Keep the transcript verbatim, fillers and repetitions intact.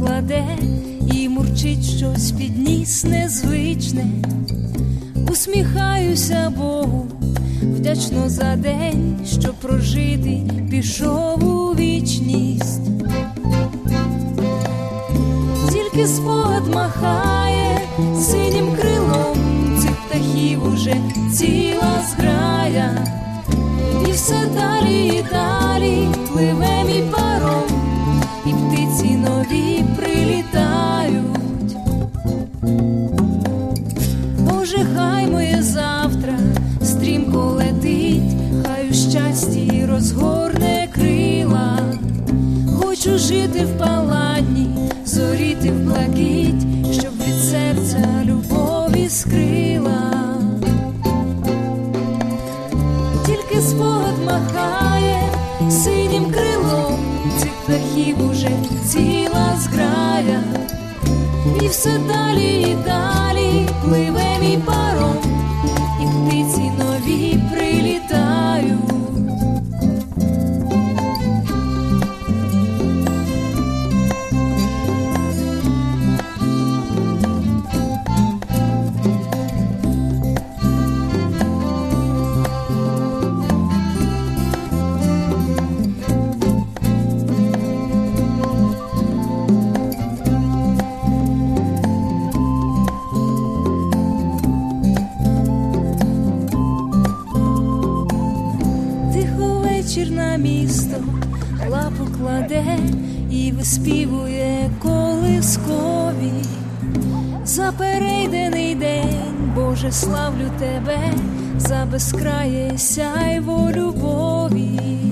кладе і мурчить щось під ніс незвичне. Усміхаюся Богу, вдячно за день, що прожитий пішов у вічність. Тільки спогад махає синім крилом, цих птахів уже ціла зграя. І все далі і далі пливе мій паром, і птиці нові прилітають. Боже, хай моє завтра стрімко летить, хай у щасті розгорне крила. Хочу жити в паланні, зоріти в блакить, щоб від серця любов іскрила. Тільки спогад махає синім крилом, цих птахів уже ціла зграя. І все далі і далі пливе мій паром, і птиці нові прилітають. На місто лапу кладе і виспівує колискові. За перейдений день, Боже, славлю Тебе, за безкрає сяйво любові.